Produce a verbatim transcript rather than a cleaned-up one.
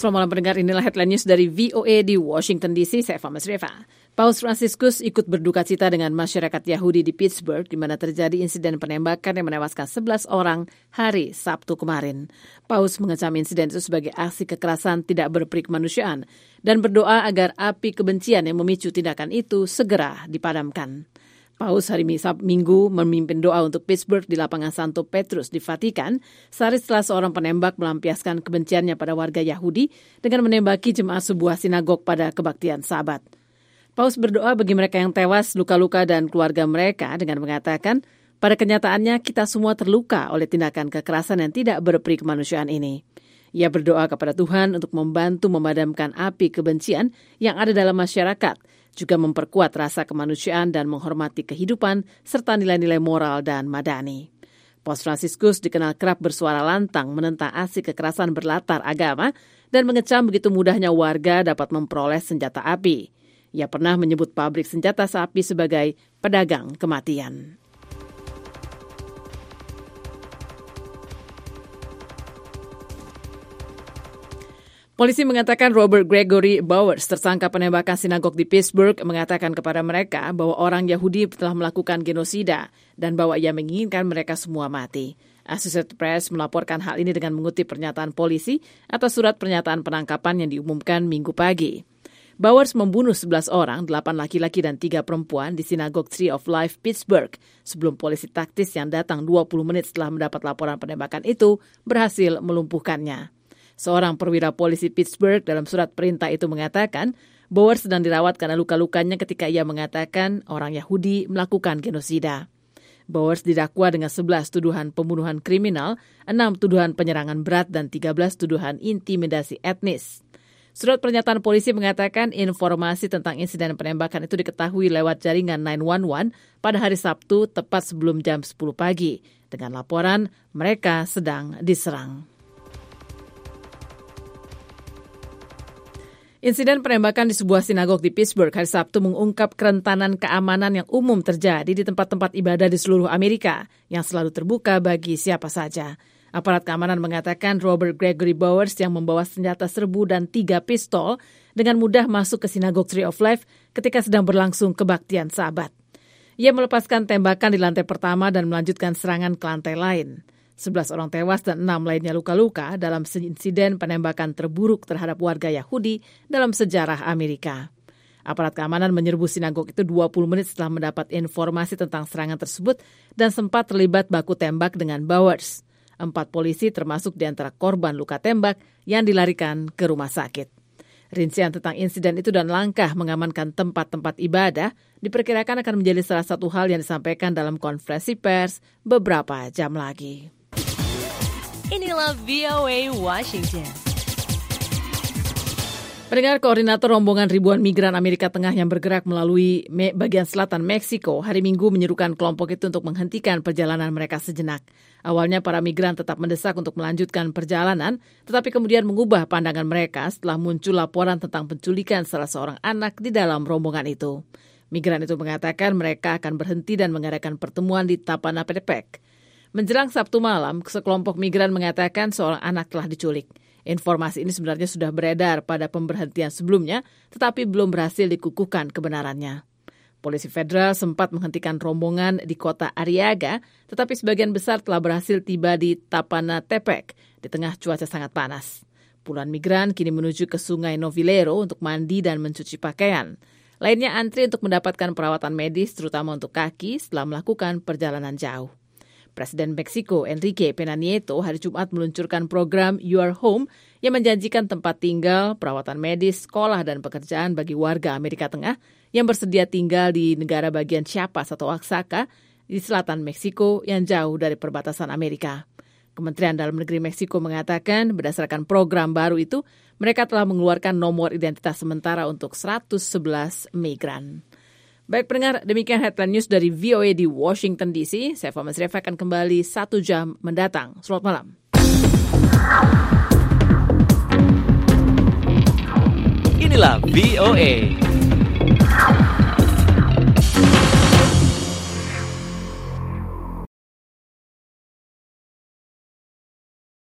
Selamat malam pendengar, inilah headline news dari V O A di Washington D C, saya Eva Masreva. Paus Fransiskus ikut berduka cita dengan masyarakat Yahudi di Pittsburgh, di mana terjadi insiden penembakan yang menewaskan sebelas orang hari Sabtu kemarin. Paus mengecam insiden itu sebagai aksi kekerasan tidak berperi kemanusiaan dan berdoa agar api kebencian yang memicu tindakan itu segera dipadamkan. Paus hari Minggu memimpin doa untuk Pittsburgh di lapangan Santo Petrus di Vatikan, sehari setelah seorang penembak melampiaskan kebenciannya pada warga Yahudi dengan menembaki jemaat sebuah sinagog pada kebaktian Sabat. Paus berdoa bagi mereka yang tewas, luka-luka dan keluarga mereka dengan mengatakan, pada kenyataannya kita semua terluka oleh tindakan kekerasan yang tidak berperi kemanusiaan ini. Ia berdoa kepada Tuhan untuk membantu memadamkan api kebencian yang ada dalam masyarakat, juga memperkuat rasa kemanusiaan dan menghormati kehidupan serta nilai-nilai moral dan madani. Paus Fransiskus dikenal kerap bersuara lantang menentang aksi kekerasan berlatar agama dan mengecam begitu mudahnya warga dapat memperoleh senjata api. Ia pernah menyebut pabrik senjata api sebagai pedagang kematian. Polisi mengatakan Robert Gregory Bowers, tersangka penembakan sinagog di Pittsburgh, mengatakan kepada mereka bahwa orang Yahudi telah melakukan genosida dan bahwa ia menginginkan mereka semua mati. Associated Press melaporkan hal ini dengan mengutip pernyataan polisi atas surat pernyataan penangkapan yang diumumkan Minggu pagi. Bowers membunuh sebelas orang, delapan laki-laki dan tiga perempuan di sinagog Tree of Life, Pittsburgh, sebelum polisi taktis yang datang dua puluh menit setelah mendapat laporan penembakan itu berhasil melumpuhkannya. Seorang perwira polisi Pittsburgh dalam surat perintah itu mengatakan Bowers sedang dirawat karena luka-lukanya ketika ia mengatakan orang Yahudi melakukan genosida. Bowers didakwa dengan sebelas tuduhan pembunuhan kriminal, enam tuduhan penyerangan berat, dan tiga belas tuduhan intimidasi etnis. Surat pernyataan polisi mengatakan informasi tentang insiden penembakan itu diketahui lewat jaringan sembilan satu satu pada hari Sabtu tepat sebelum jam sepuluh pagi. Dengan laporan, mereka sedang diserang. Insiden penembakan di sebuah sinagog di Pittsburgh hari Sabtu mengungkap kerentanan keamanan yang umum terjadi di tempat-tempat ibadah di seluruh Amerika yang selalu terbuka bagi siapa saja. Aparat keamanan mengatakan Robert Gregory Bowers yang membawa senjata serbu dan tiga pistol dengan mudah masuk ke sinagog Tree of Life ketika sedang berlangsung kebaktian Sabat. Ia melepaskan tembakan di lantai pertama dan melanjutkan serangan ke lantai lain. sebelas orang tewas dan enam lainnya luka-luka dalam insiden penembakan terburuk terhadap warga Yahudi dalam sejarah Amerika. Aparat keamanan menyerbu sinagog itu dua puluh menit setelah mendapat informasi tentang serangan tersebut dan sempat terlibat baku tembak dengan Bowers. Empat polisi termasuk di antara korban luka tembak yang dilarikan ke rumah sakit. Rincian tentang insiden itu dan langkah mengamankan tempat-tempat ibadah diperkirakan akan menjadi salah satu hal yang disampaikan dalam konferensi pers beberapa jam lagi. Inilah V O A Washington. Pendengar, koordinator rombongan ribuan migran Amerika Tengah yang bergerak melalui bagian selatan Meksiko hari Minggu menyerukan kelompok itu untuk menghentikan perjalanan mereka sejenak. Awalnya para migran tetap mendesak untuk melanjutkan perjalanan, tetapi kemudian mengubah pandangan mereka setelah muncul laporan tentang penculikan salah seorang anak di dalam rombongan itu. Migran itu mengatakan mereka akan berhenti dan mengadakan pertemuan di Tapanapetepec. Menjelang Sabtu malam, sekelompok migran mengatakan seorang anak telah diculik. Informasi ini sebenarnya sudah beredar pada pemberhentian sebelumnya, tetapi belum berhasil dikukuhkan kebenarannya. Polisi federal sempat menghentikan rombongan di kota Arriaga, tetapi sebagian besar telah berhasil tiba di Tapanapetepec di tengah cuaca sangat panas. Puluhan migran kini menuju ke Sungai Novilero untuk mandi dan mencuci pakaian. Lainnya antri untuk mendapatkan perawatan medis, terutama untuk kaki, setelah melakukan perjalanan jauh. Presiden Meksiko Enrique Pena Nieto hari Jumat meluncurkan program Your Home yang menjanjikan tempat tinggal, perawatan medis, sekolah, dan pekerjaan bagi warga Amerika Tengah yang bersedia tinggal di negara bagian Chiapas atau Oaxaca di selatan Meksiko yang jauh dari perbatasan Amerika. Kementerian Dalam Negeri Meksiko mengatakan berdasarkan program baru itu, mereka telah mengeluarkan nomor identitas sementara untuk seratus sebelas migran. Baik pendengar, demikian headline news dari V O A di Washington D C. Saya Eva Masreva akan kembali satu jam mendatang. Selamat malam. Inilah V O A.